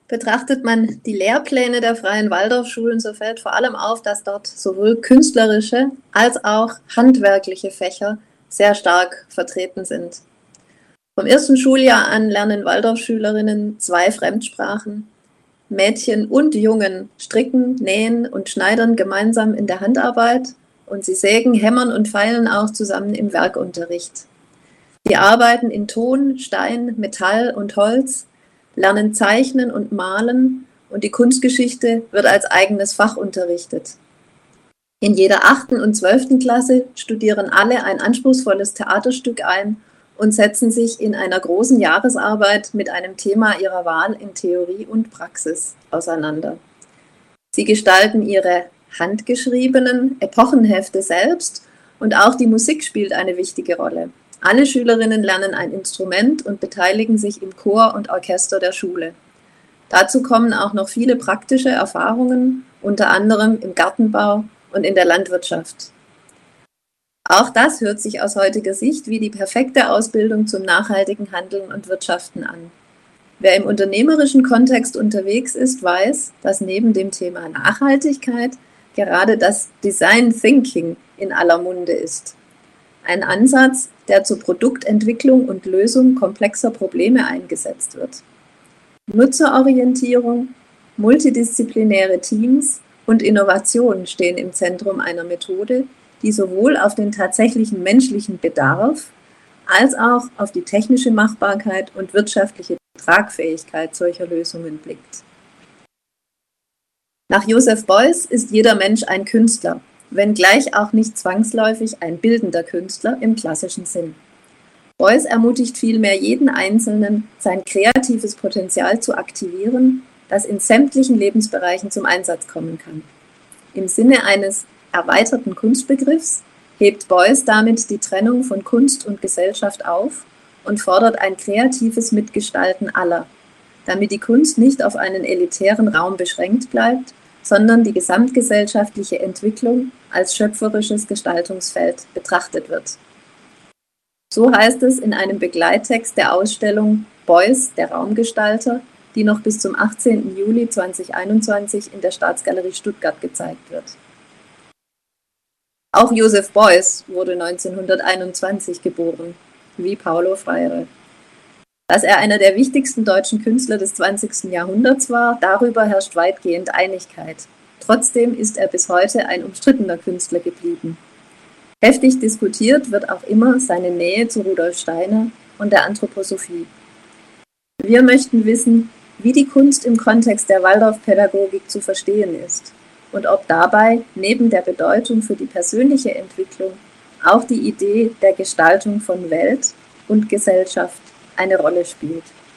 Betrachtet man die Lehrpläne der Freien Waldorfschulen, so fällt vor allem auf, dass dort sowohl künstlerische als auch handwerkliche Fächer sehr stark vertreten sind. Vom ersten Schuljahr an lernen Waldorfschülerinnen 2 Fremdsprachen. Mädchen und Jungen stricken, nähen und schneidern gemeinsam in der Handarbeit und sie sägen, hämmern und feilen auch zusammen im Werkunterricht. Sie arbeiten in Ton, Stein, Metall und Holz, lernen Zeichnen und Malen und die Kunstgeschichte wird als eigenes Fach unterrichtet. In jeder 8. und 12. Klasse studieren alle ein anspruchsvolles Theaterstück ein und setzen sich in einer großen Jahresarbeit mit einem Thema ihrer Wahl in Theorie und Praxis auseinander. Sie gestalten ihre handgeschriebenen Epochenhefte selbst und auch die Musik spielt eine wichtige Rolle. Alle Schülerinnen lernen ein Instrument und beteiligen sich im Chor und Orchester der Schule. Dazu kommen auch noch viele praktische Erfahrungen, unter anderem im Gartenbau und in der Landwirtschaft. Auch das hört sich aus heutiger Sicht wie die perfekte Ausbildung zum nachhaltigen Handeln und Wirtschaften an. Wer im unternehmerischen Kontext unterwegs ist, weiß, dass neben dem Thema Nachhaltigkeit gerade das Design Thinking in aller Munde ist. Ein Ansatz, der zur Produktentwicklung und Lösung komplexer Probleme eingesetzt wird. Nutzerorientierung, multidisziplinäre Teams und Innovation stehen im Zentrum einer Methode, die sowohl auf den tatsächlichen menschlichen Bedarf als auch auf die technische Machbarkeit und wirtschaftliche Tragfähigkeit solcher Lösungen blickt. Nach Joseph Beuys ist jeder Mensch ein Künstler, wenngleich auch nicht zwangsläufig ein bildender Künstler im klassischen Sinn. Beuys ermutigt vielmehr jeden Einzelnen, sein kreatives Potenzial zu aktivieren, das in sämtlichen Lebensbereichen zum Einsatz kommen kann. Im Sinne eines erweiterten Kunstbegriffs hebt Beuys damit die Trennung von Kunst und Gesellschaft auf und fordert ein kreatives Mitgestalten aller, damit die Kunst nicht auf einen elitären Raum beschränkt bleibt, sondern die gesamtgesellschaftliche Entwicklung als schöpferisches Gestaltungsfeld betrachtet wird. So heißt es in einem Begleittext der Ausstellung Beuys, der Raumgestalter, die noch bis zum 18. Juli 2021 in der Staatsgalerie Stuttgart gezeigt wird. Auch Joseph Beuys wurde 1921 geboren, wie Paulo Freire. Dass er einer der wichtigsten deutschen Künstler des 20. Jahrhunderts war, darüber herrscht weitgehend Einigkeit. Trotzdem ist er bis heute ein umstrittener Künstler geblieben. Heftig diskutiert wird auch immer seine Nähe zu Rudolf Steiner und der Anthroposophie. Wir möchten wissen, wie die Kunst im Kontext der Waldorfpädagogik zu verstehen ist und ob dabei neben der Bedeutung für die persönliche Entwicklung auch die Idee der Gestaltung von Welt und Gesellschaft eine Rolle spielt.